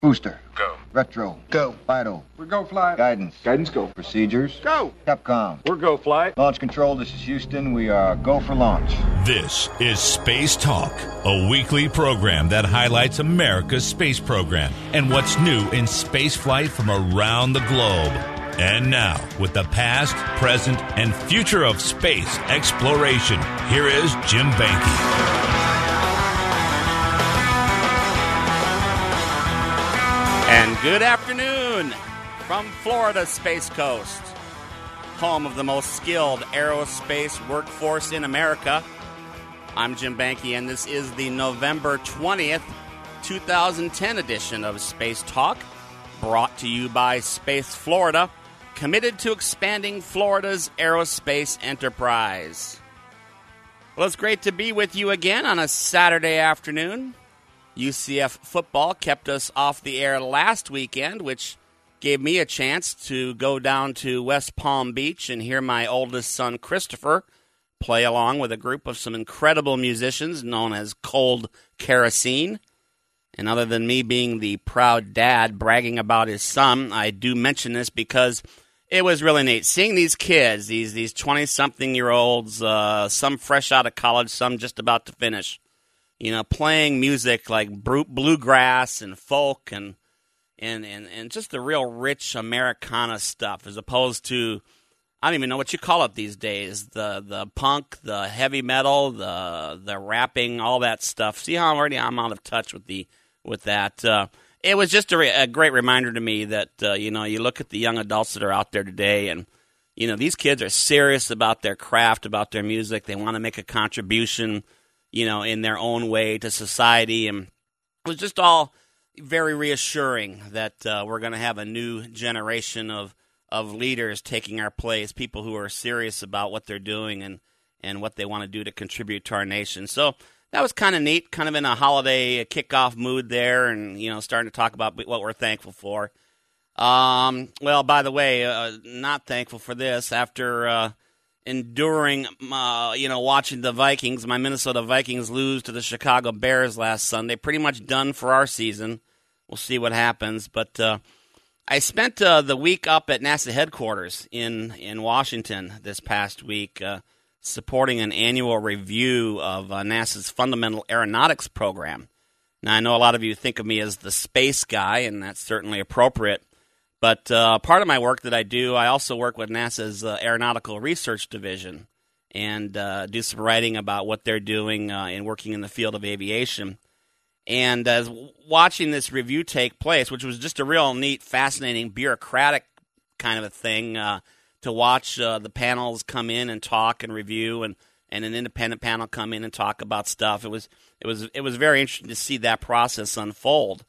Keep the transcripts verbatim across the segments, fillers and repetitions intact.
Booster. Go. Retro. Go. Vital. We're go flight. Guidance. Guidance go. Procedures. Go. Capcom. We're go flight. Launch control, this is Houston. We are go for launch. This is Space Talk, a weekly program that highlights America's space program and what's new in space flight from around the globe. And now, with the past, present, and future of space exploration, here is Jim Banky. And good afternoon from Florida Space Coast, home of the most skilled aerospace workforce in America. I'm Jim Banky, and this is the November twentieth, twenty ten edition of Space Talk, brought to you by Space Florida, committed to expanding Florida's aerospace enterprise. Well, it's great to be with you again on a Saturday afternoon. U C F football kept us off the air last weekend, which gave me a chance to go down to West Palm Beach and hear my oldest son, Christopher, play along with a group of some incredible musicians known as Cold Kerosene. And other than me being the proud dad bragging about his son, I do mention this because it was really neat. Seeing these kids, these these twenty-something-year-olds, uh, some fresh out of college, some just about to finish, you know, playing music like bluegrass and folk and and, and and just the real rich Americana stuff, as opposed to, I don't even know what you call it these days, the the punk, the heavy metal, the the rapping, all that stuff. See how already I'm out of touch with the with that. Uh, it was just a, re- a great reminder to me that uh, you know, you look at the young adults that are out there today, and you know, these kids are serious about their craft, about their music. They want to make a contribution, you know, in their own way to society. And it was just all very reassuring that uh, we're going to have a new generation of, of leaders taking our place, people who are serious about what they're doing and, and what they want to do to contribute to our nation. So that was kind of neat, kind of in a holiday kickoff mood there, and, you know, starting to talk about what we're thankful for. Um, well, by the way, uh, not thankful for this. After uh, enduring, uh, you know, watching the Vikings, my Minnesota Vikings lose to the Chicago Bears last Sunday. Pretty much done for our season. We'll see what happens. But uh, I spent uh, the week up at NASA headquarters in, in Washington this past week, uh, supporting an annual review of uh, NASA's Fundamental Aeronautics program. Now, I know a lot of you think of me as the space guy, and that's certainly appropriate. But uh, part of my work that I do, I also work with NASA's uh, Aeronautical Research Division and uh, do some writing about what they're doing uh, in working in the field of aviation. And as watching this review take place, which was just a real neat, fascinating, bureaucratic kind of a thing, uh, to watch uh, the panels come in and talk and review, and, and an independent panel come in and talk about stuff. It was it was it was very interesting to see that process unfold.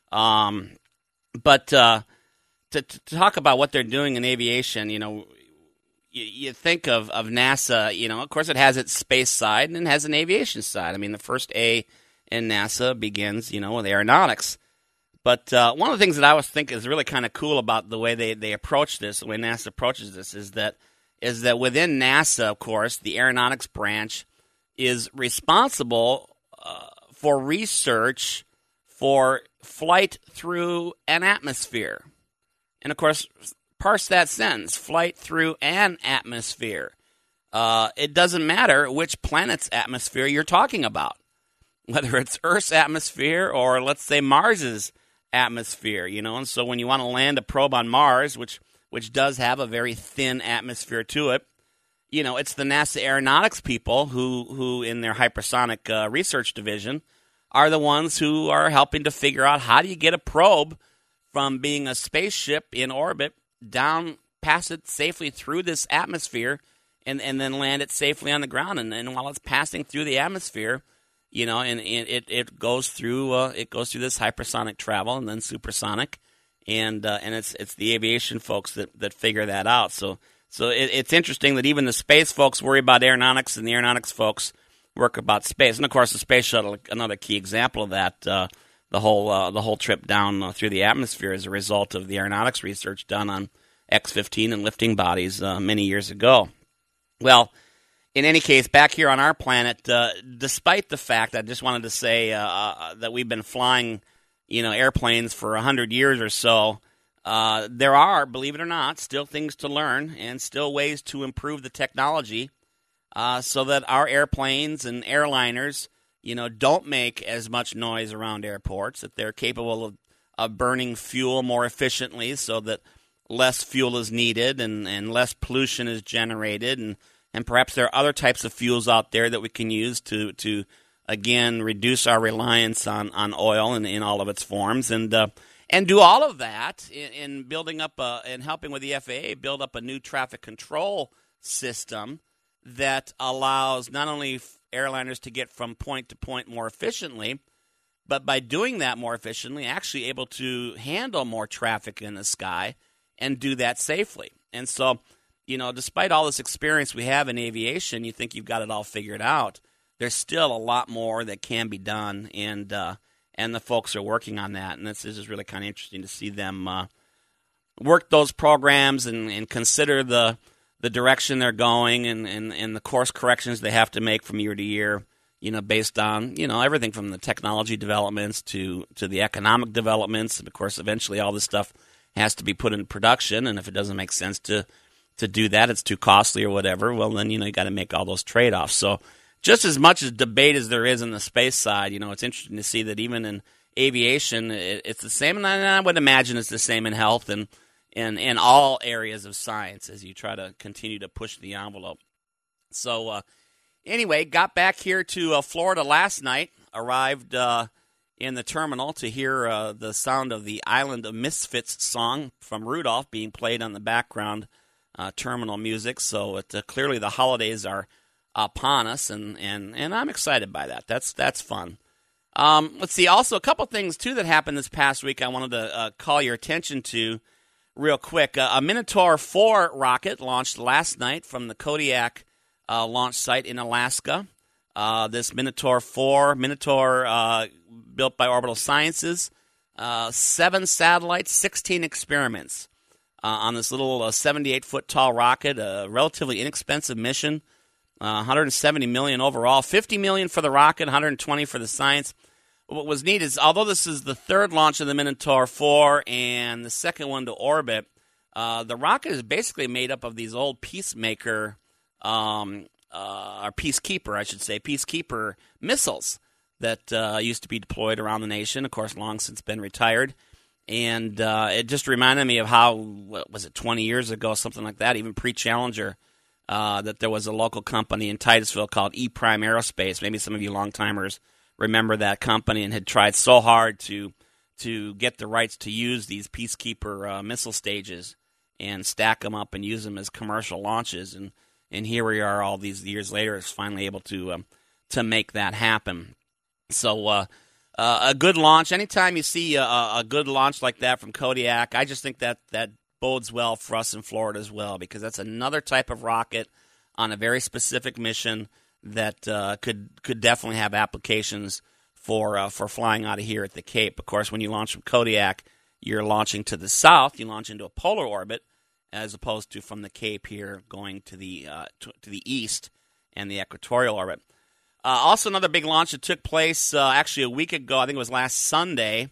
Um, but uh, To, to talk about what they're doing in aviation, you know, you, you think of, of NASA, you know, of course it has its space side and it has an aviation side. I mean, the first A in NASA begins, you know, with aeronautics. But uh, one of the things that I always think is really kind of cool about the way they, they approach this, the way NASA approaches this, is that is that within NASA, of course, the aeronautics branch is responsible uh, for research for flight through an atmosphere. And, of course, parse that sentence, flight through an atmosphere. Uh, it doesn't matter which planet's atmosphere you're talking about, whether it's Earth's atmosphere or, let's say, Mars's atmosphere, you know. And so when you want to land a probe on Mars, which which does have a very thin atmosphere to it, you know, it's the NASA aeronautics people who, who in their hypersonic uh, research division, are the ones who are helping to figure out how do you get a probe from being a spaceship in orbit down, pass it safely through this atmosphere, and, and then land it safely on the ground. And then while it's passing through the atmosphere, you know, and, and it it goes through uh, it goes through this hypersonic travel and then supersonic, and uh, and it's it's the aviation folks that, that figure that out. So so it, it's interesting that even the space folks worry about aeronautics, and the aeronautics folks work about space. And of course, the space shuttle, another key example of that. Uh, The whole uh, the whole trip down uh, through the atmosphere is a result of the aeronautics research done on X fifteen and lifting bodies uh, many years ago. Well, in any case, back here on our planet, uh, despite the fact, I just wanted to say uh, uh, that we've been flying, you know, airplanes for one hundred years or so, uh, there are, believe it or not, still things to learn and still ways to improve the technology uh, so that our airplanes and airliners, you know, don't make as much noise around airports, that they're capable of, of burning fuel more efficiently so that less fuel is needed and, and less pollution is generated. And, and perhaps there are other types of fuels out there that we can use to, to again, reduce our reliance on, on oil in, in all of its forms. And uh, and do all of that in, in building up a, and helping with the F A A build up a new traffic control system that allows not only airliners to get from point to point more efficiently, but by doing that more efficiently, actually able to handle more traffic in the sky and do that safely. And so, you know, despite all this experience we have in aviation, you think you've got it all figured out. There's still a lot more that can be done, and uh, and the folks are working on that. And this, this is really kind of interesting to see them uh, work those programs and, and consider the the direction they're going and, and, and the course corrections they have to make from year to year, you know, based on, you know, everything from the technology developments to, to the economic developments. And, of course, eventually all this stuff has to be put in production, and if it doesn't make sense to, to do that, it's too costly or whatever, well, then, you know, you got to make all those trade-offs. So just as much as debate as there is in the space side, you know, it's interesting to see that even in aviation, it, it's the same, and I would imagine it's the same in health and in, in all areas of science as you try to continue to push the envelope. So uh, anyway, got back here to uh, Florida last night, arrived uh, in the terminal to hear uh, the sound of the Island of Misfits song from Rudolph being played on the background uh, terminal music. So it, uh, clearly the holidays are upon us, and, and, and I'm excited by that. That's that's fun. Um, let's see. Also, a couple things, too, that happened this past week I wanted to uh, call your attention to real quick. Uh, a Minotaur four rocket launched last night from the Kodiak uh, launch site in Alaska. Uh, this Minotaur four, Minotaur uh, built by Orbital Sciences, uh, seven satellites, sixteen experiments uh, on this little uh, seventy-eight foot tall rocket, a relatively inexpensive mission. Uh, one hundred seventy million dollars overall, fifty million dollars for the rocket, one hundred twenty dollars for the science. What was neat is, although this is the third launch of the Minotaur four and the second one to orbit, uh, the rocket is basically made up of these old Peacemaker, um, uh, or Peacekeeper, I should say, Peacekeeper missiles that uh, used to be deployed around the nation, of course, long since been retired. And uh, it just reminded me of how, what was it, twenty years ago, something like that, even pre-Challenger, Uh, that there was a local company in Titusville called E-Prime Aerospace. Maybe some of you long-timers remember that company and had tried so hard to to get the rights to use these Peacekeeper uh, missile stages and stack them up and use them as commercial launches. And, and here we are all these years later, it's finally able to um, to make that happen. So uh, uh, a good launch. Anytime you see a, a good launch like that from Kodiak, I just think that that bodes well for us in Florida as well, because that's another type of rocket on a very specific mission that uh, could could definitely have applications for uh, for flying out of here at the Cape. Of course, when you launch from Kodiak, you're launching to the south. You launch into a polar orbit, as opposed to from the Cape here going to the uh, to, to the east and the equatorial orbit. Uh, also, another big launch that took place uh, actually a week ago. I think it was last Sunday.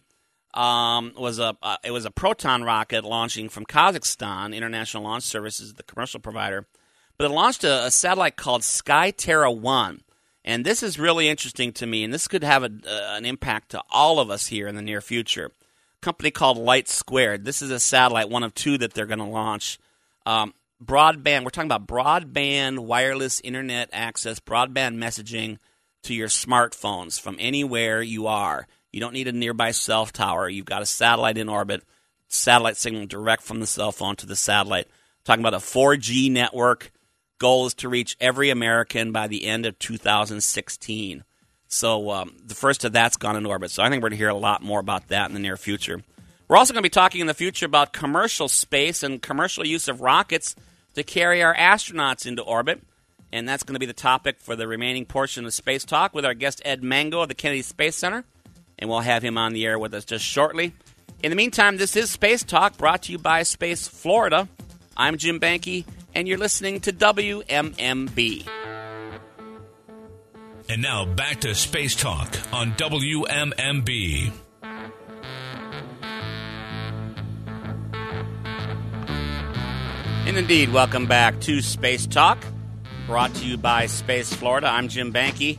Um, was a uh, it was a Proton rocket launching from Kazakhstan. International Launch Services, the commercial provider, but it launched a, a satellite called SkyTerra one, and this is really interesting to me. And this could have a, uh, an impact to all of us here in the near future. A company called Light Squared. This is a satellite, one of two that they're going to launch. Um, broadband. We're talking about broadband wireless internet access, broadband messaging to your smartphones from anywhere you are. You don't need a nearby cell tower. You've got a satellite in orbit, satellite signal direct from the cell phone to the satellite. Talking about a four G network. Goal is to reach every American by the end of two thousand sixteen. So um, the first of that's gone in orbit. So I think we're going to hear a lot more about that in the near future. We're also going to be talking in the future about commercial space and commercial use of rockets to carry our astronauts into orbit. And that's going to be the topic for the remaining portion of Space Talk with our guest Ed Mango of the Kennedy Space Center. And we'll have him on the air with us just shortly. In the meantime, this is Space Talk, brought to you by Space Florida. I'm Jim Banke, and you're listening to W M M B. And now back to Space Talk on W M M B. And indeed, welcome back to Space Talk, brought to you by Space Florida. I'm Jim Banky.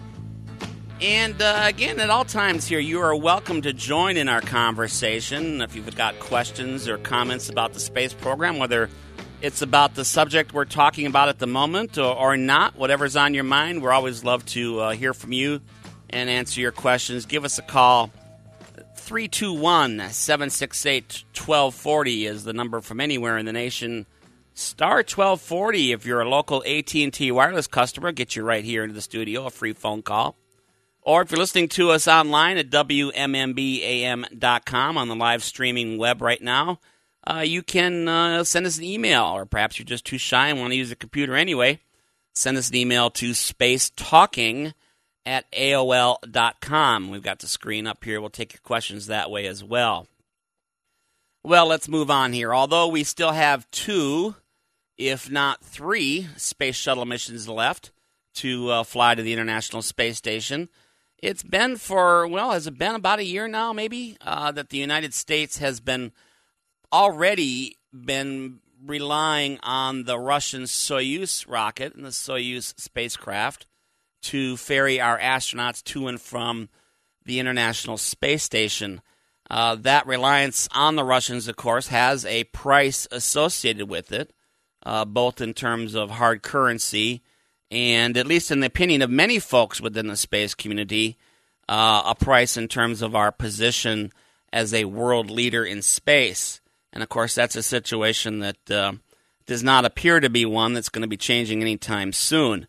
And uh, again, at all times here, you are welcome to join in our conversation. If you've got questions or comments about the space program, whether it's about the subject we're talking about at the moment or, or not, whatever's on your mind, we're always love to uh, hear from you and answer your questions. Give us a call. three two one, seven six eight, one two four zero is the number from anywhere in the nation. Star twelve forty if you're a local A T and T wireless customer. Get you right here into the studio, a free phone call. Or if you're listening to us online at W M M B A M dot com on the live streaming web right now, uh, you can uh, send us an email, or perhaps you're just too shy and want to use a computer anyway. Send us an email to spacetalking at A O L dot com. We've got the screen up here. We'll take your questions that way as well. Well, let's move on here. Although we still have two, if not three, space shuttle missions left to uh, fly to the International Space Station, it's been for, well, has it been about a year now, maybe, uh, that the United States has been already been relying on the Russian Soyuz rocket and the Soyuz spacecraft to ferry our astronauts to and from the International Space Station. Uh, that reliance on the Russians, of course, has a price associated with it, uh, both in terms of hard currency and, at least in the opinion of many folks within the space community, uh, a price in terms of our position as a world leader in space. And, of course, that's a situation that uh, does not appear to be one that's going to be changing anytime soon.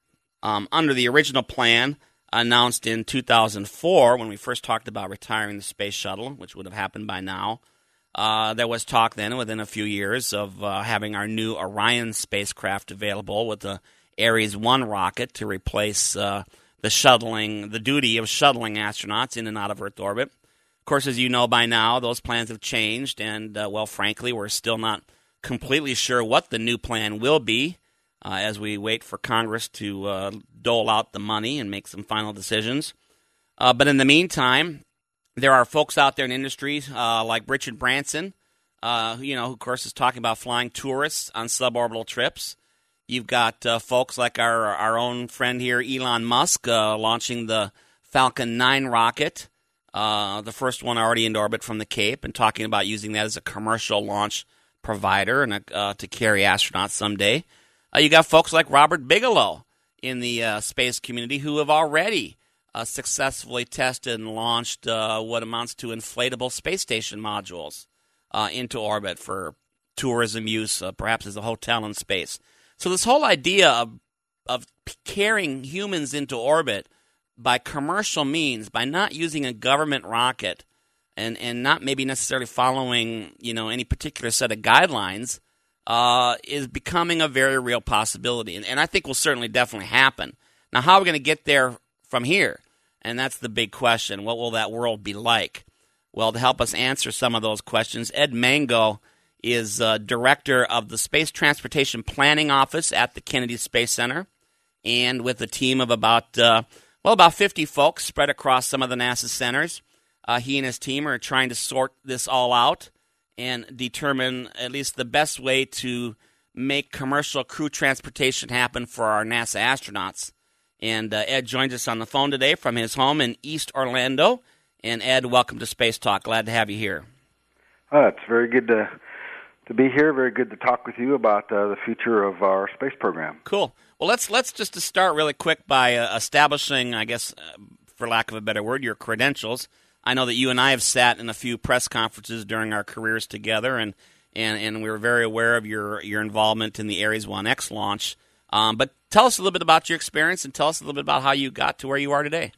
Um, under the original plan announced in two thousand four, when we first talked about retiring the space shuttle, which would have happened by now, uh, there was talk then within a few years of uh, having our new Orion spacecraft available with the Ares one rocket to replace uh, the shuttling, the duty of shuttling astronauts in and out of Earth orbit. Of course, as you know by now, those plans have changed, and, uh, well, frankly, we're still not completely sure what the new plan will be uh, as we wait for Congress to uh, dole out the money and make some final decisions. Uh, but in the meantime, there are folks out there in industries uh, like Richard Branson, uh, who, you know, who, of course, is talking about flying tourists on suborbital trips. You've got uh, folks like our our own friend here, Elon Musk, uh, launching the Falcon nine rocket, uh, the first one already into orbit from the Cape, and talking about using that as a commercial launch provider and uh, to carry astronauts someday. Uh, you got folks like Robert Bigelow in the uh, space community who have already uh, successfully tested and launched uh, what amounts to inflatable space station modules uh, into orbit for tourism use, uh, perhaps as a hotel in space. So this whole idea of of carrying humans into orbit by commercial means, by not using a government rocket and, and not maybe necessarily following, you know, any particular set of guidelines, uh, is becoming a very real possibility. And, and I think will certainly definitely happen. Now, how are we going to get there from here? And that's the big question. What will that world be like? Well, to help us answer some of those questions, Ed Mango is uh, director of the Space Transportation Planning Office at the Kennedy Space Center, and with a team of about, uh, well, about fifty folks spread across some of the NASA centers. Uh, he and his team are trying to sort this all out and determine at least the best way to make commercial crew transportation happen for our NASA astronauts. And uh, Ed joins us on the phone today from his home in East Orlando. And Ed, welcome to Space Talk. Glad to have you here. Uh, it's very good to to be here. Very good to talk with you about uh, the future of our space program. Cool. Well, let's let's just to start really quick by uh, establishing, I guess, uh, for lack of a better word, your credentials. I know that you and I have sat in a few press conferences during our careers together, and and, and we were very aware of your, your involvement in the Ares one X launch. Um, but tell us a little bit about your experience, and tell us a little bit about how you got to where you are today.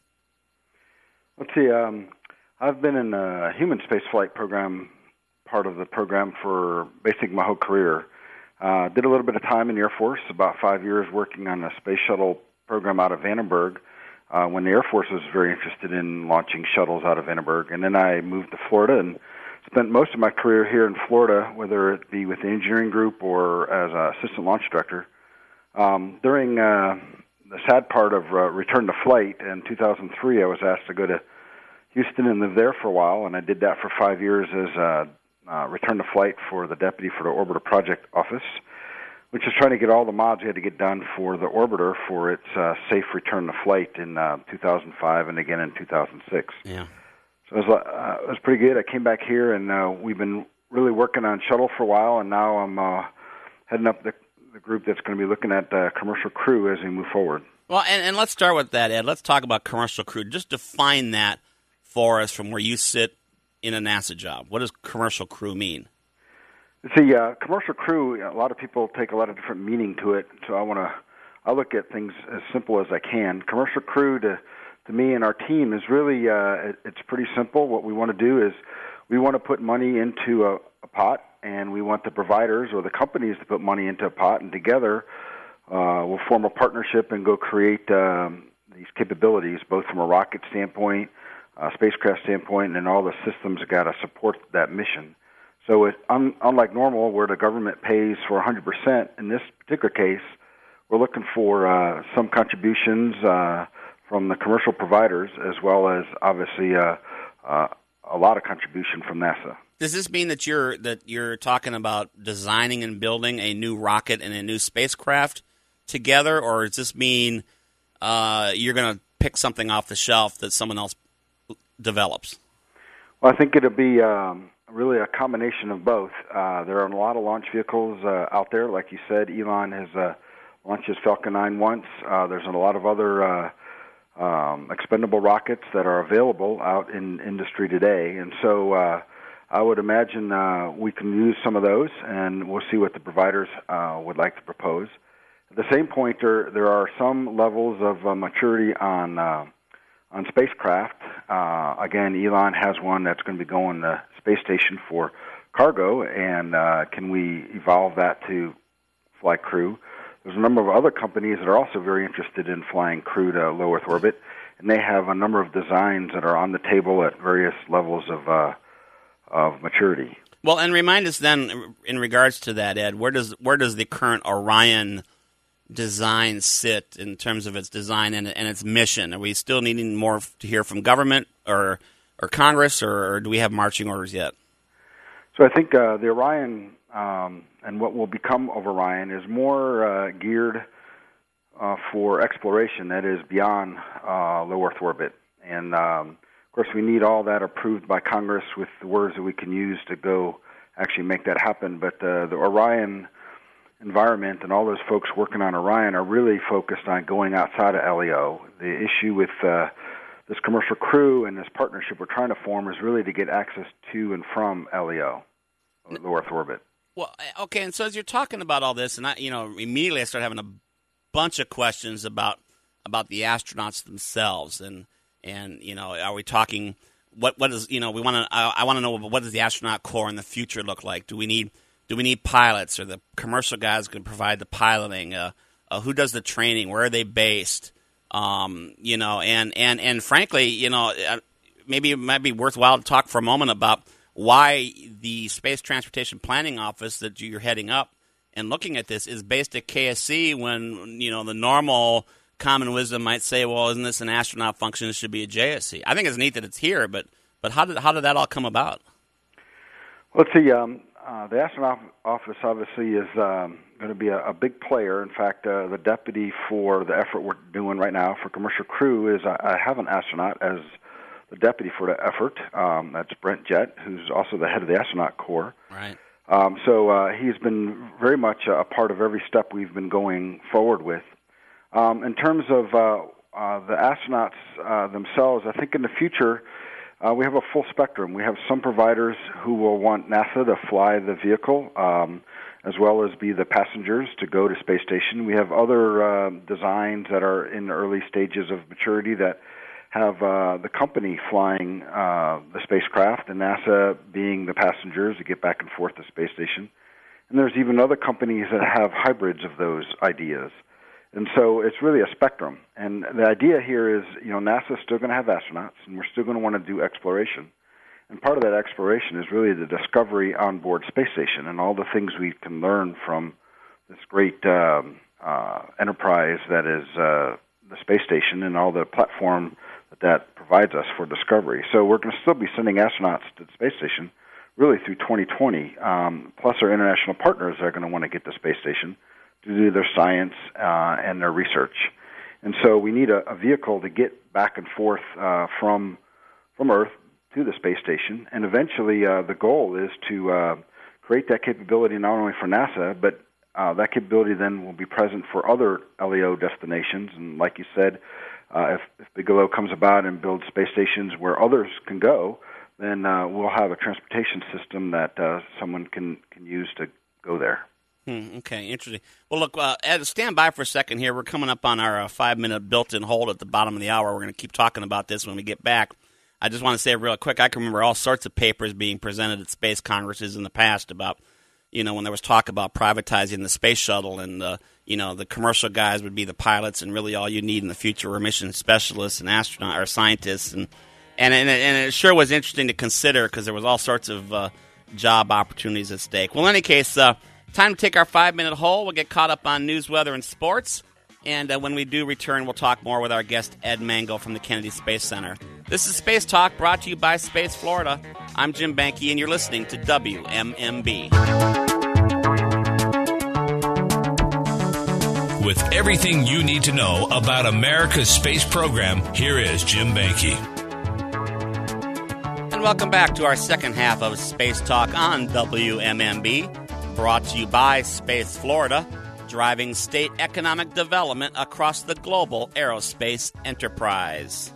Let's see. Um, I've been in a human spaceflight program, part of the program for basically my whole career. Uh, did a little bit of time in the Air Force, about five years working on a space shuttle program out of Vandenberg, uh, when the Air Force was very interested in launching shuttles out of Vandenberg. And then I moved to Florida and spent most of my career here in Florida, whether it be with the engineering group or as an assistant launch director. Um, during uh, the sad part of uh, return to flight in two thousand three, I was asked to go to Houston and live there for a while, and I did that for five years as a uh, return to flight for the deputy for the Orbiter Project Office. which is trying to get all the mods we had to get done for the orbiter for its uh, safe return to flight in uh, two thousand five and again in two thousand six. Yeah. So it was, uh, it was pretty good. I came back here, and uh, we've been really working on shuttle for a while, and now I'm uh, heading up the, the group that's going to be looking at uh, commercial crew as we move forward. Well, and, and let's start with that, Ed. Let's talk about commercial crew. Just define that for us from where you sit in a NASA job. What does commercial crew mean? See, uh, commercial crew, a lot of people take a lot of different meaning to it, so I want to, I look at things as simple as I can. Commercial crew, to, to me and our team, is really, uh, it, it's pretty simple. What we want to do is we want to put money into a, a pot, and we want the providers or the companies to put money into a pot, and together uh, we'll form a partnership and go create um, these capabilities, both from a rocket standpoint, a spacecraft standpoint, and all the systems that got to support that mission. So it, un, unlike normal, where the government pays for one hundred percent, in this particular case, we're looking for uh, some contributions uh, from the commercial providers, as well as, obviously, uh, uh, a lot of contribution from NASA. Does this mean that you're that you're talking about designing and building a new rocket and a new spacecraft together, or does this mean uh, you're going to pick something off the shelf that someone else develops? Well, I think it'll be um, really a combination of both. Uh, there are a lot of launch vehicles uh, out there. Like you said, Elon has uh, launched his Falcon nine once. Uh, there's a lot of other uh, um, expendable rockets that are available out in industry today. And so uh, I would imagine uh, we can use some of those, and we'll see what the providers uh, would like to propose. At the same point, there, there are some levels of uh, maturity on uh, on spacecraft. Uh, again, Elon has one that's going to be going to space station for cargo, and uh, can we evolve that to fly crew? There's a number of other companies that are also very interested in flying crew to low Earth orbit, and they have a number of designs that are on the table at various levels of uh, of maturity. Well, and remind us then, in regards to that, Ed, where does where does the current Orion design sit in terms of its design and, and its mission? Are we still needing more to hear from government or or Congress, or, or do we have marching orders yet? So I think uh, the Orion um, and what will become of Orion is more uh, geared uh, for exploration that is beyond uh, low Earth orbit. And, um, of course, we need all that approved by Congress with the words that we can use to go actually make that happen. But uh, the Orion environment and all those folks working on Orion are really focused on going outside of L E O. The issue with uh, this commercial crew and this partnership we're trying to form is really to get access to and from L E O, low Earth orbit. Well, okay, and so as you're talking about all this, and I, you know, immediately I start having a bunch of questions about about the astronauts themselves, and and you know, are we talking what what is you know we want to I, I want to know what does the astronaut corps in the future look like? Do we need Do we need pilots? Or the commercial guys going to provide the piloting? Uh, uh, who does the training? Where are they based? Um, you know, and, and, and frankly, you know, maybe it might be worthwhile to talk for a moment about why the Space Transportation Planning Office that you're heading up and looking at this is based at K S C when, you know, the normal common wisdom might say, well, isn't this an astronaut function? It should be a J S C. I think it's neat that it's here, but but how did how did that all come about? Let's see. Um, uh, the astronaut office obviously is um, going to be a, a big player. In fact, uh, the deputy for the effort we're doing right now for commercial crew is I, I have an astronaut as the deputy for the effort. Um, that's Brent Jett, who's also the head of the astronaut corps. Right. Um, so uh, he's been very much a part of every step we've been going forward with. Um, in terms of uh, uh, the astronauts uh, themselves, I think in the future uh, we have a full spectrum. We have some providers who will want NASA to fly the vehicle um, as well as be the passengers to go to space station. We have other uh, designs that are in the early stages of maturity that have uh, the company flying uh, the spacecraft and NASA being the passengers to get back and forth to space station. And there's even other companies that have hybrids of those ideas. And so it's really a spectrum. And the idea here is, you know, NASA's still going to have astronauts, and we're still going to want to do exploration. And part of that exploration is really the discovery on board space station and all the things we can learn from this great um, uh, enterprise that is uh, the space station and all the platform that that provides us for discovery. So we're going to still be sending astronauts to the space station really through twenty twenty. Um, plus our international partners are going to want to get to space station. to do their science uh, and their research. And so we need a, a vehicle to get back and forth uh, from from Earth to the space station. And eventually uh, the goal is to uh, create that capability not only for NASA, but uh, that capability then will be present for other L E O destinations. And like you said, uh, if, if Bigelow comes about and builds space stations where others can go, then uh, we'll have a transportation system that uh, someone can, can use to go there. Hmm, okay, interesting. Well, look, uh, Ed, stand by for a second here. We're coming up on our uh, five-minute built-in hold at the bottom of the hour. We're going to keep talking about this when we get back. I just want to say real quick, I can remember all sorts of papers being presented at space congresses in the past about, you know, when there was talk about privatizing the space shuttle and, uh, you know, the commercial guys would be the pilots and really all you need in the future were mission specialists and astronauts or scientists. And, and, and, it, and it sure was interesting to consider because there was all sorts of uh, job opportunities at stake. Well, in any case, uh, time to take our five-minute hold. We'll get caught up on news, weather, and sports. And uh, when we do return, we'll talk more with our guest, Ed Mango from the Kennedy Space Center. This is Space Talk, brought to you by Space Florida. I'm Jim Banky, and you're listening to W M M B. With everything you need to know about America's space program, here is Jim Banky. And welcome back to our second half of Space Talk on W M M B, brought to you by Space Florida, driving state economic development across the global aerospace enterprise.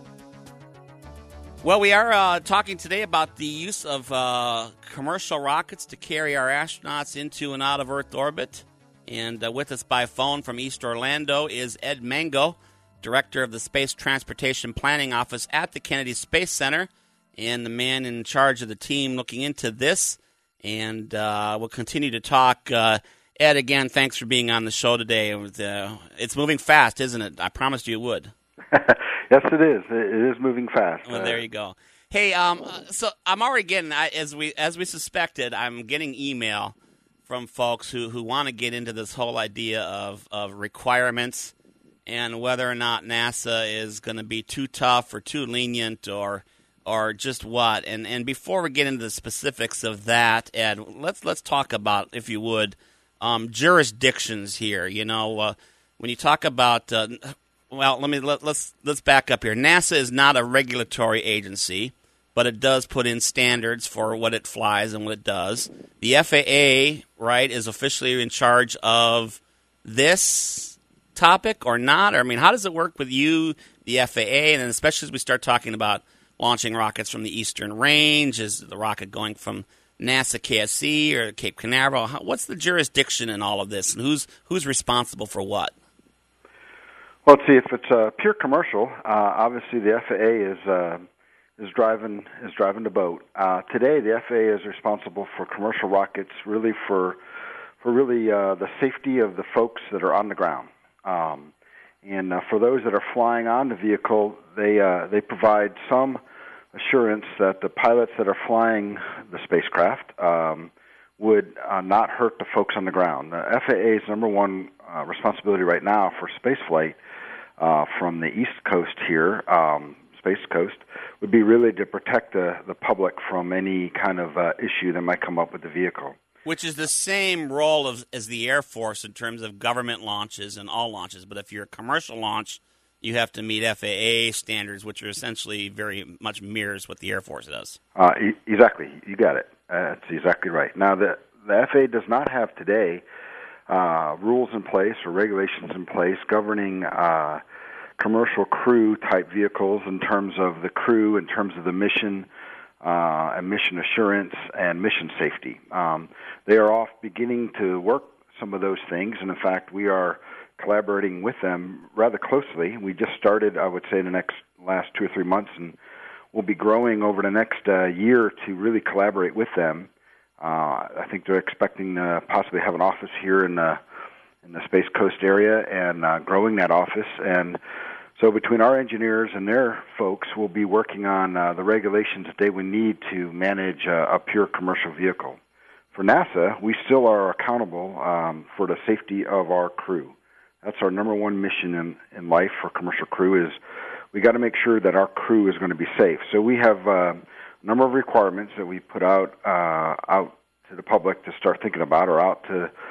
Well, we are uh, talking today about the use of uh, commercial rockets to carry our astronauts into and out of Earth orbit. And uh, with us by phone from East Orlando is Ed Mango, Director of the Space Transportation Planning Office at the Kennedy Space Center, and the man in charge of the team looking into this. And uh, we'll continue to talk. Uh, Ed, again, thanks for being on the show today. It was, uh, it's moving fast, isn't it? I promised you it would. Yes, it is. It is moving fast. Well, there you go. Hey, um, so I'm already getting, as we as we suspected, I'm getting email from folks who, who want to get into this whole idea of, of requirements and whether or not NASA is going to be too tough or too lenient or or just what. And and before we get into the specifics of that, Ed, let's let's talk about, if you would, um, jurisdictions here. You know, uh, when you talk about uh, well, let me let, let's let's back up here. NASA is not a regulatory agency, but it does put in standards for what it flies and what it does. The F A A, right, is officially in charge of this topic or not? Or, I mean, how does it work with you, the F A A, and then especially as we start talking about launching rockets from the Eastern Range? Is the rocket going from NASA K S C or Cape Canaveral? How, what's the jurisdiction in all of this, and who's who's responsible for what? Well, let's see, if it's uh, pure commercial, uh, obviously the F A A is uh, is driving is driving the boat. Uh, today, the F A A is responsible for commercial rockets, really for for really uh, the safety of the folks that are on the ground. Um, and uh, for those that are flying on the vehicle, they uh, they provide some assurance that the pilots that are flying the spacecraft um, would uh, not hurt the folks on the ground. The F A A's number one uh, responsibility right now for spaceflight uh, from the East Coast here, um, Space Coast, would be really to protect the, the public from any kind of uh, issue that might come up with the vehicle. Which is the same role of, as the Air Force in terms of government launches and all launches. But if you're a commercial launch, you have to meet F A A standards, which are essentially very much mirrors what the Air Force does. Uh, e- exactly. You got it. Uh, that's exactly right. Now, the, the F A A does not have today uh, rules in place or regulations in place governing uh, commercial crew-type vehicles in terms of the crew, in terms of the mission, uh, and mission assurance and mission safety. Um, they are off beginning to work some of those things, and in fact, we are collaborating with them rather closely. We just started, I would say, in the next last two or three months, and we'll be growing over the next uh, year to really collaborate with them. Uh, I think they're expecting to possibly have an office here in the in the Space Coast area and uh, growing that office. And so between our engineers and their folks, we'll be working on uh, the regulations that they would need to manage uh, a pure commercial vehicle. For NASA, we still are accountable um, for the safety of our crew. That's our number one mission in, in life for commercial crew is we got to make sure that our crew is going to be safe. So we have uh, a number of requirements that we put out uh, out to the public to start thinking about, or out to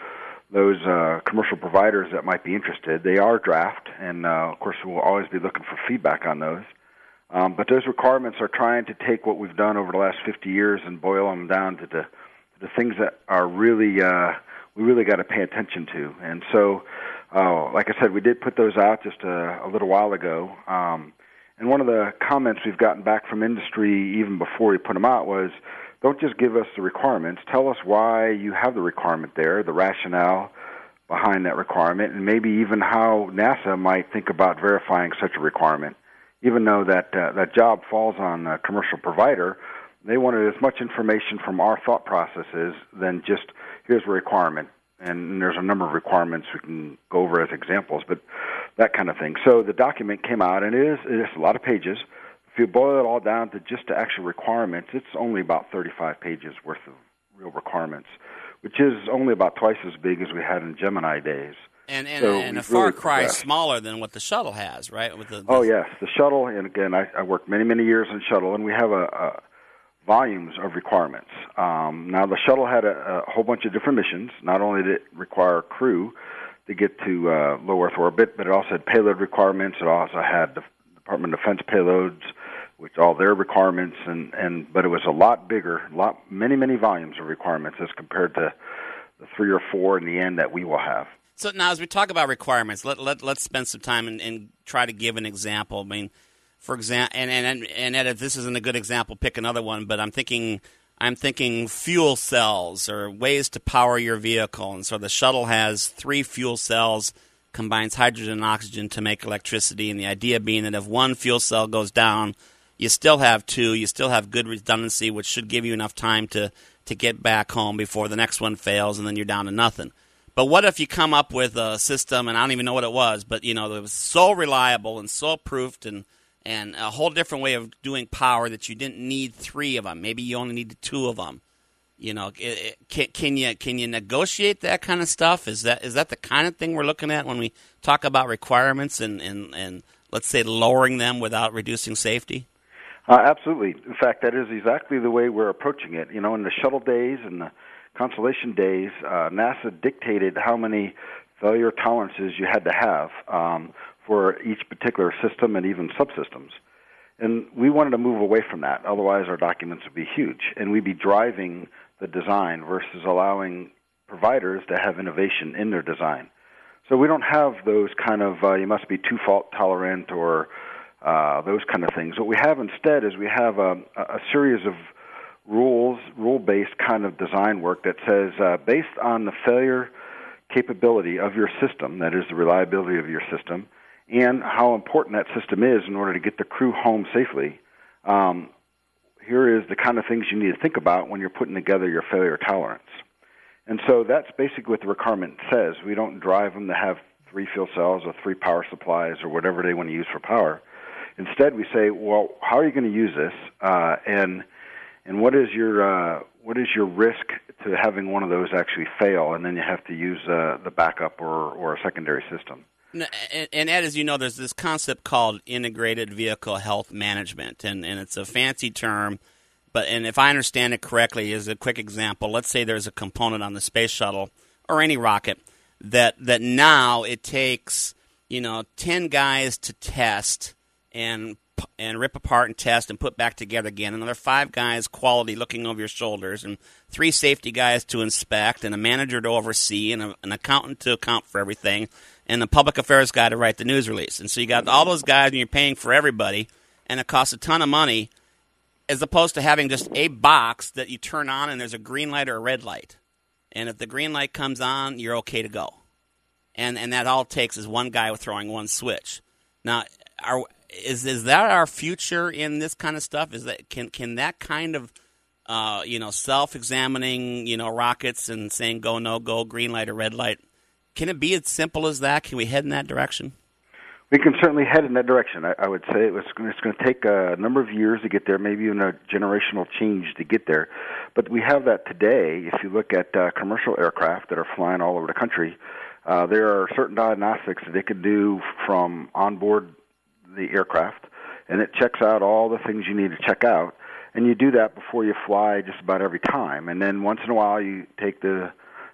those uh, commercial providers that might be interested. They are draft, and uh, of course we'll always be looking for feedback on those. Um, but those requirements are trying to take what we've done over the last fifty years and boil them down to the, the things that are really uh, we really got to pay attention to. And so, uh, like I said, we did put those out just a, a little while ago. Um, and one of the comments we've gotten back from industry even before we put them out was, don't just give us the requirements. Tell us why you have the requirement there, the rationale behind that requirement, and maybe even how NASA might think about verifying such a requirement. Even though that uh, that job falls on a commercial provider, they wanted as much information from our thought processes than just, here's a requirement. And there's a number of requirements we can go over as examples, but that kind of thing. So the document came out, and it is, it is a lot of pages. If you boil it all down to just the actual requirements, it's only about thirty-five pages worth of real requirements, which is only about twice as big as we had in Gemini days. And, and, so and a far really cry progressed. Smaller than what the shuttle has, right? With the, the Oh, yes. The shuttle, and again, I, I worked many, many years in shuttle, and we have a, a volumes of requirements. Um, now, the shuttle had a, a whole bunch of different missions. Not only did it require crew to get to uh, low Earth orbit, but it also had payload requirements. It also had the Department of Defense payloads, which all their requirements, and, and but it was a lot bigger, a lot many, many volumes of requirements as compared to the three or four in the end that we will have. So now, as we talk about requirements, let, let, let's spend some time and, and try to give an example. I mean, for example, and, and, and Ed, if this isn't a good example, pick another one, but I'm thinking I'm thinking fuel cells or ways to power your vehicle. And so the shuttle has three fuel cells, combines hydrogen and oxygen to make electricity, and the idea being that if one fuel cell goes down, you still have two, you still have good redundancy, which should give you enough time to, to get back home before the next one fails, and then you're down to nothing. But what if you come up with a system, and I don't even know what it was, but you know, it was so reliable and so proofed and, and a whole different way of doing power that you didn't need three of them. Maybe you only needed two of them. You know, it, it, can, can you can you negotiate that kind of stuff? Is that is that the kind of thing we're looking at when we talk about requirements and, and, and let's say lowering them without reducing safety? Uh, absolutely. In fact, that is exactly the way we're approaching it. You know, in the shuttle days and the Constellation days, uh, NASA dictated how many failure tolerances you had to have um, for each particular system and even subsystems. And we wanted to move away from that. Otherwise, our documents would be huge, and we'd be driving the design versus allowing providers to have innovation in their design. So we don't have those kind of, uh, you must be too fault tolerant or uh, those kind of things. What we have instead is we have a, a series of rules, rule-based kind of design work that says, uh, based on the failure capability of your system, that is the reliability of your system, and how important that system is in order to get the crew home safely, um, here is the kind of things you need to think about when you're putting together your failure tolerance. And so that's basically what the requirement says. We don't drive them to have three fuel cells or three power supplies or whatever they want to use for power. Instead, we say, well, how are you going to use this, uh, and and what is your uh, what is your risk to having one of those actually fail, and then you have to use uh, the backup or, or a secondary system. And, and Ed, as you know, there's this concept called integrated vehicle health management, and, and it's a fancy term. But and if I understand it correctly, as a quick example, let's say there's a component on the space shuttle or any rocket that that now it takes you know ten guys to test and and rip apart and test and put back together again. Another five guys quality looking over your shoulders, and three safety guys to inspect, and a manager to oversee, and a, an accountant to account for everything, and the public affairs guy to write the news release. And so you got all those guys, and you're paying for everybody, and it costs a ton of money, as opposed to having just a box that you turn on, and there's a green light or a red light. And if the green light comes on, you're okay to go. And and that all it takes is one guy throwing one switch. Now, are Is is that our future in this kind of stuff? Is that can can that kind of uh, you know self-examining you know rockets and saying go no go green light or red light, can it be as simple as that? Can we head in that direction? We can certainly head in that direction. I, I would say it was, it's going to take a number of years to get there, maybe even a generational change to get there. But we have that today. If you look at uh, commercial aircraft that are flying all over the country, uh, there are certain diagnostics that they can do from onboard the aircraft, and it checks out all the things you need to check out. And you do that before you fly just about every time. And then once in a while you take the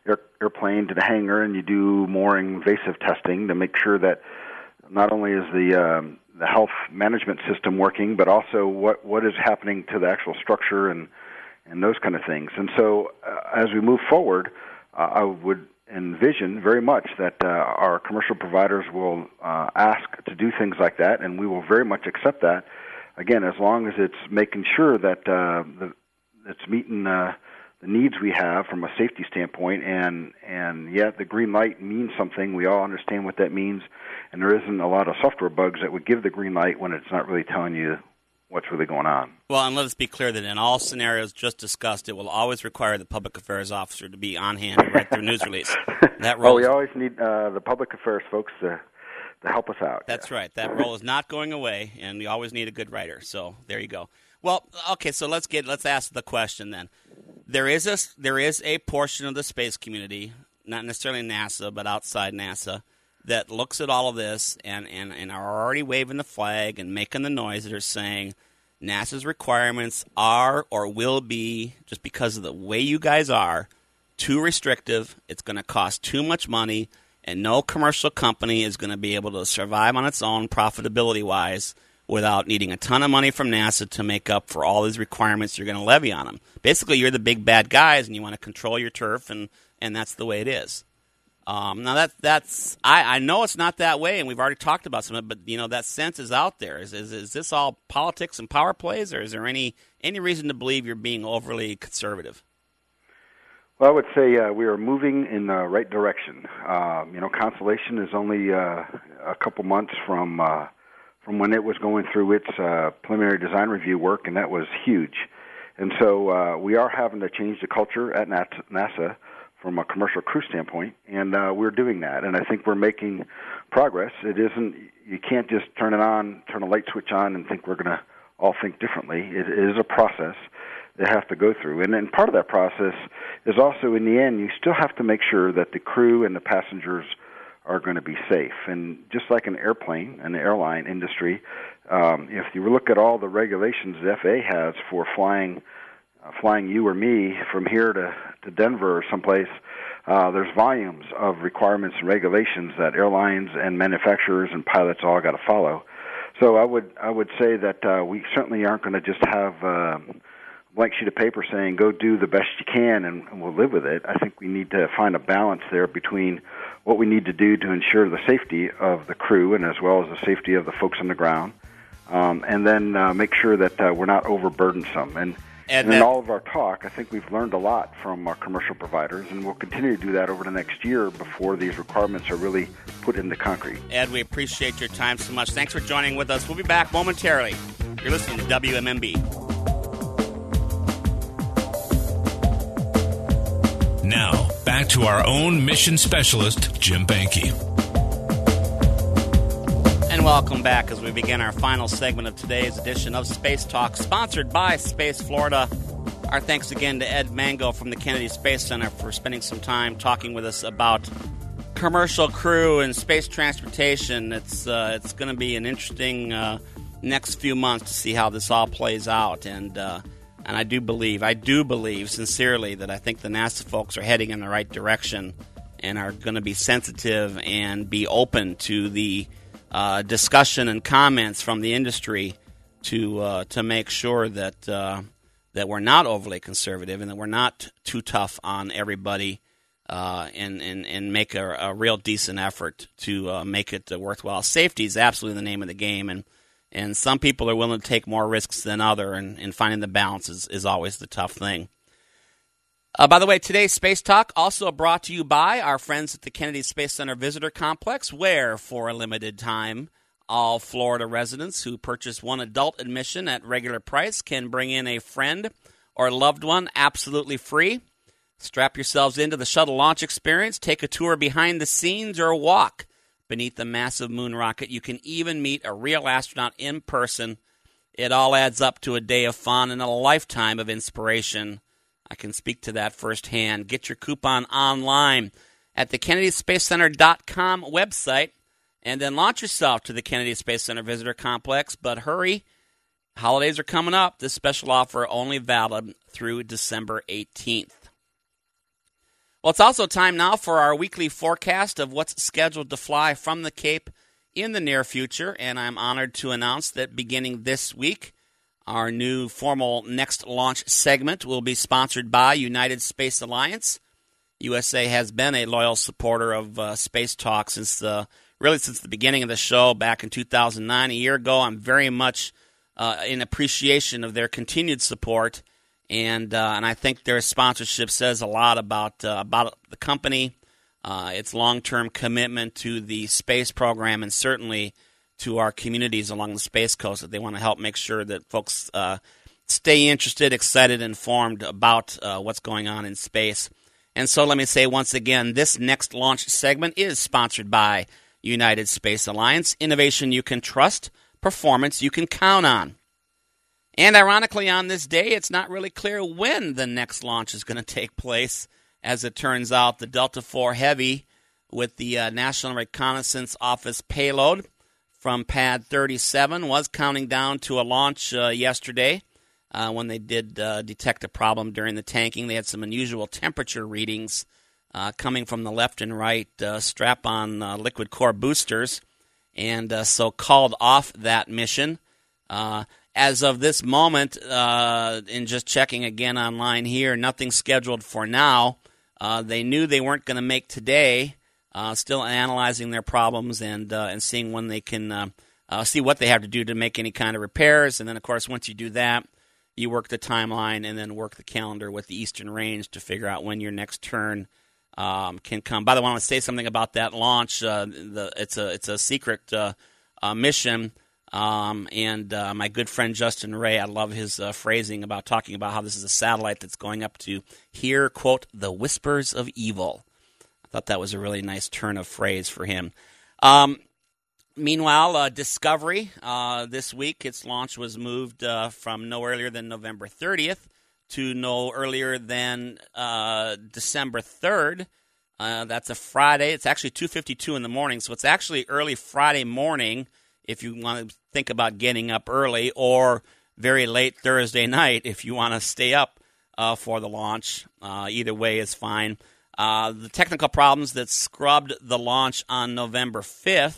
air, airplane to the hangar, and you do more invasive testing to make sure that not only is the um, the health management system working, but also what, what is happening to the actual structure and, and those kind of things. And so uh, as we move forward, uh, I would envision very much that uh, our commercial providers will uh, ask to do things like that, and we will very much accept that, again, as long as it's making sure that uh, the, it's meeting uh, the needs we have from a safety standpoint, and, and yeah, the green light means something. We all understand what that means, and there isn't a lot of software bugs that would give the green light when it's not really telling you what's really going on. Well, and let us be clear that in all scenarios just discussed, it will always require the public affairs officer to be on hand to write their news release. That role oh, we always need uh, the public affairs folks to to help us out. That's yeah. right. That role is not going away, and we always need a good writer. So there you go. Well, okay, so let's get let's ask the question then. There is a there is a portion of the space community, not necessarily NASA, but outside NASA, that looks at all of this and, and, and are already waving the flag and making the noise that are saying NASA's requirements are or will be, just because of the way you guys are, too restrictive. It's going to cost too much money, and no commercial company is going to be able to survive on its own profitability-wise without needing a ton of money from NASA to make up for all these requirements you're going to levy on them. Basically, you're the big bad guys, and you want to control your turf, and, and that's the way it is. Um, now that that's I, I know it's not that way, and we've already talked about some of it, but you know that sense is out there. Is, is is this all politics and power plays, or is there any any reason to believe you're being overly conservative? Well, I would say uh, we are moving in the right direction. Um, you know, Constellation is only uh, a couple months from uh, from when it was going through its uh, preliminary design review work, and that was huge. And so uh, we are having to change the culture at NASA from a commercial crew standpoint, and uh, we're doing that, and I think we're making progress. It isn't, you can't just turn it on, turn a light switch on, and think we're going to all think differently. It is a process they have to go through, and then part of that process is also, in the end, you still have to make sure that the crew and the passengers are going to be safe. And just like an airplane, an airline industry, um, if you look at all the regulations the F A A has for flying Uh, flying you or me from here to, to Denver or someplace, uh, there's volumes of requirements and regulations that airlines and manufacturers and pilots all got to follow. So I would I would say that uh, we certainly aren't going to just have uh, a blank sheet of paper saying go do the best you can and, and we'll live with it. I think we need to find a balance there between what we need to do to ensure the safety of the crew and as well as the safety of the folks on the ground, um, and then uh, make sure that uh, we're not overburdensome. And And, and in all of our talk, I think we've learned a lot from our commercial providers, and we'll continue to do that over the next year before these requirements are really put into concrete. Ed, we appreciate your time so much. Thanks for joining with us. We'll be back momentarily. You're listening to W M M B. Now, back to our own mission specialist, Jim Banky. And welcome back as we begin our final segment of today's edition of Space Talk, sponsored by Space Florida. Our thanks again to Ed Mango from the Kennedy Space Center for spending some time talking with us about commercial crew and space transportation. It's uh, it's going to be an interesting uh, next few months to see how this all plays out. And uh, and I do believe, I do believe sincerely that I think the NASA folks are heading in the right direction and are going to be sensitive and be open to the Uh, discussion and comments from the industry to uh, to make sure that uh, that we're not overly conservative and that we're not too tough on everybody, uh, and, and and make a, a real decent effort to uh, make it uh, worthwhile. Safety is absolutely the name of the game, and and some people are willing to take more risks than other, and, and finding the balance is, is always the tough thing. Uh, by the way, today's Space Talk also brought to you by our friends at the Kennedy Space Center Visitor Complex, where, for a limited time, all Florida residents who purchase one adult admission at regular price can bring in a friend or loved one absolutely free. Strap yourselves into the shuttle launch experience, take a tour behind the scenes, or walk beneath the massive moon rocket. You can even meet a real astronaut in person. It all adds up to a day of fun and a lifetime of inspiration. I can speak to that firsthand. Get your coupon online at the Kennedy Space Center dot com website, and then launch yourself to the Kennedy Space Center Visitor Complex. But hurry, holidays are coming up. This special offer only valid through December eighteenth. Well, it's also time now for our weekly forecast of what's scheduled to fly from the Cape in the near future, and I'm honored to announce that beginning this week, our new formal next launch segment will be sponsored by United Space Alliance. U S A has been a loyal supporter of uh, Space Talk since the really since the beginning of the show back in two thousand nine. A year ago, I'm very much uh, in appreciation of their continued support, and uh, and I think their sponsorship says a lot about uh, about the company, uh, its long-term commitment to the space program, and certainly to our communities along the Space Coast, that they want to help make sure that folks uh, stay interested, excited, informed about uh, what's going on in space. And so let me say once again, this next launch segment is sponsored by United Space Alliance. Innovation you can trust, performance you can count on. And ironically, on this day, it's not really clear when the next launch is going to take place. As it turns out, the Delta four Heavy with the uh, National Reconnaissance Office payload from Pad thirty-seven was counting down to a launch uh, yesterday. Uh, when they did uh, detect a problem during the tanking, they had some unusual temperature readings uh, coming from the left and right uh, strap-on uh, liquid core boosters, and uh, so called off that mission. Uh, as of this moment, uh, in just checking again online here, nothing scheduled for now. Uh, they knew they weren't going to make today, uh, still analyzing their problems and uh, and seeing when they can uh, uh, see what they have to do to make any kind of repairs. And then, of course, once you do that, you work the timeline and then work the calendar with the Eastern Range to figure out when your next turn um, can come. By the way, I want to say something about that launch. Uh, the, it's a it's a secret uh, uh, mission, um, and uh, my good friend Justin Ray, I love his uh, phrasing about talking about how this is a satellite that's going up to hear, quote, the whispers of evil. I thought that was a really nice turn of phrase for him. Um, Meanwhile, uh, Discovery, uh, this week, its launch was moved uh, from no earlier than November thirtieth to no earlier than uh, December third. Uh, that's a Friday. It's actually two fifty-two in the morning, so it's actually early Friday morning if you want to think about getting up early, or very late Thursday night if you want to stay up uh, for the launch. Uh, either way is fine. Uh, the technical problems that scrubbed the launch on November fifth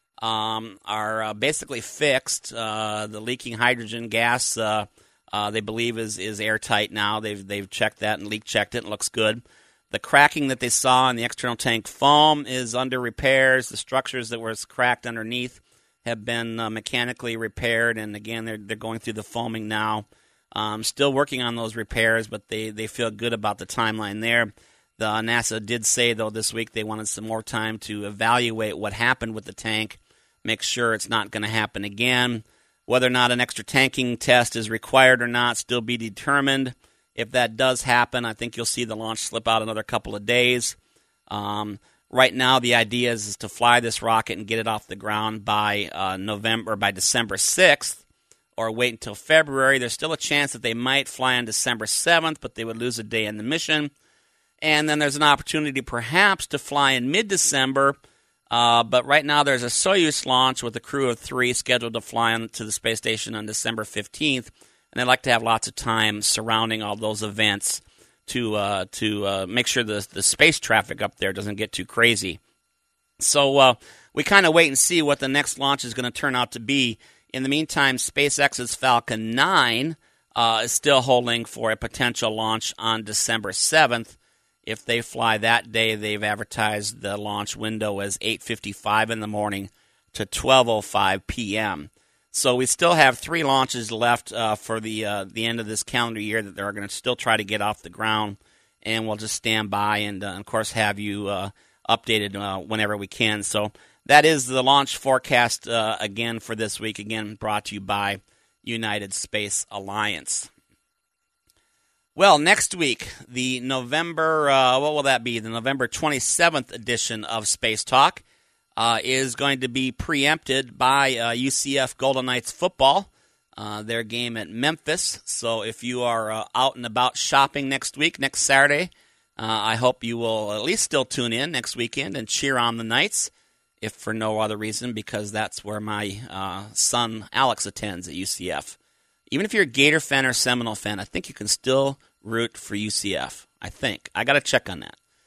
Um, are uh, basically fixed. Uh, the leaking hydrogen gas, uh, uh, they believe, is is airtight now. They've they've checked that and leak checked it and looks good. The cracking that they saw in the external tank foam is under repairs. The structures that were cracked underneath have been uh, mechanically repaired, and again, they're they're going through the foaming now. Um, still working on those repairs, but they, they feel good about the timeline there. The NASA did say, though, this week they wanted some more time to evaluate what happened with the tank, make sure it's not going to happen again. Whether or not an extra tanking test is required or not, still be determined. If that does happen, I think you'll see the launch slip out another couple of days. Um, right now, the idea is, is to fly this rocket and get it off the ground by uh, November, by December sixth, or wait until February. There's still a chance that they might fly on December seventh, but they would lose a day in the mission. And then there's an opportunity perhaps to fly in mid-December. Uh, but right now there's a Soyuz launch with a crew of three scheduled to fly on to the space station on December fifteenth, and they'd like to have lots of time surrounding all those events to uh, to uh, make sure the the space traffic up there doesn't get too crazy. So uh, we kind of wait and see what the next launch is going to turn out to be. In the meantime, SpaceX's Falcon nine uh, is still holding for a potential launch on December seventh. If they fly that day, they've advertised the launch window as eight fifty-five in the morning to twelve oh five p.m. So we still have three launches left uh, for the uh, the end of this calendar year that they're going to still try to get off the ground, and we'll just stand by and, uh, of course, have you uh, updated uh, whenever we can. So that is the launch forecast uh, again for this week, again brought to you by United Space Alliance. Well, next week, the November, uh, what will that be? The November twenty-seventh edition of Space Talk uh, is going to be preempted by uh, U C F Golden Knights football, uh, their game at Memphis. So if you are uh, out and about shopping next week, next Saturday, uh, I hope you will at least still tune in next weekend and cheer on the Knights, if for no other reason, because that's where my uh, son Alex attends at U C F. Even if you're a Gator fan or Seminole fan, I think you can still root for U C F. I think. I got to check on that.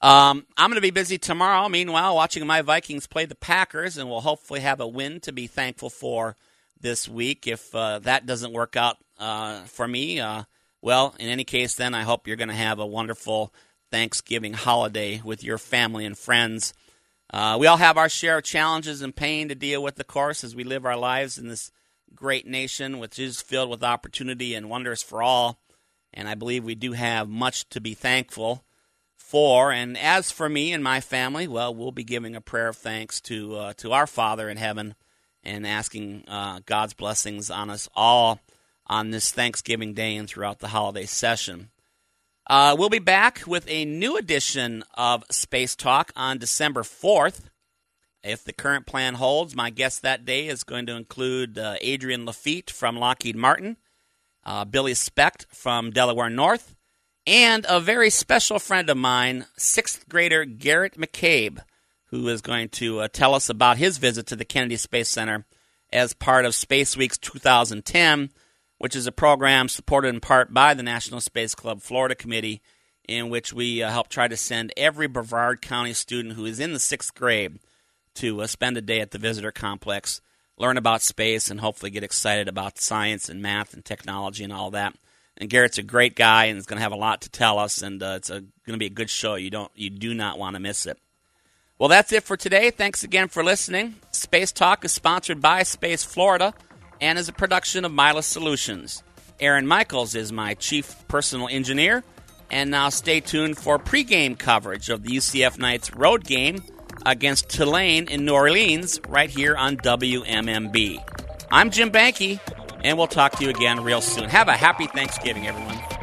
Um, I'm going to be busy tomorrow, meanwhile, watching my Vikings play the Packers, and we'll hopefully have a win to be thankful for this week. If uh, that doesn't work out uh, for me, uh, well, in any case, then I hope you're going to have a wonderful Thanksgiving holiday with your family and friends. Uh, we all have our share of challenges and pain to deal with, of course, as we live our lives in this great nation, which is filled with opportunity and wonders for all. And I believe we do have much to be thankful for. And as for me and my family, well, we'll be giving a prayer of thanks to uh, to our Father in heaven and asking uh, God's blessings on us all on this Thanksgiving Day and throughout the holiday session. Uh, we'll be back with a new edition of Space Talk on December fourth. If the current plan holds, my guest that day is going to include uh, Adrian Lafitte from Lockheed Martin, uh, Billy Specht from Delaware North, and a very special friend of mine, sixth grader Garrett McCabe, who is going to uh, tell us about his visit to the Kennedy Space Center as part of Space Weeks two thousand ten, which is a program supported in part by the National Space Club Florida Committee, in which we uh, help try to send every Brevard County student who is in the sixth grade to uh, spend a day at the visitor complex, learn about space, and hopefully get excited about science and math and technology and all that. And Garrett's a great guy and is going to have a lot to tell us, and uh, it's going to be a good show. You don't, you do not want to miss it. Well, that's it for today. Thanks again for listening. Space Talk is sponsored by Space Florida and is a production of Milas Solutions. Aaron Michaels is my chief personal engineer. And now stay tuned for pregame coverage of the U C F Knights road game against Tulane in New Orleans right here on W M M B. I'm Jim Banky, and we'll talk to you again real soon. Have a happy Thanksgiving, everyone.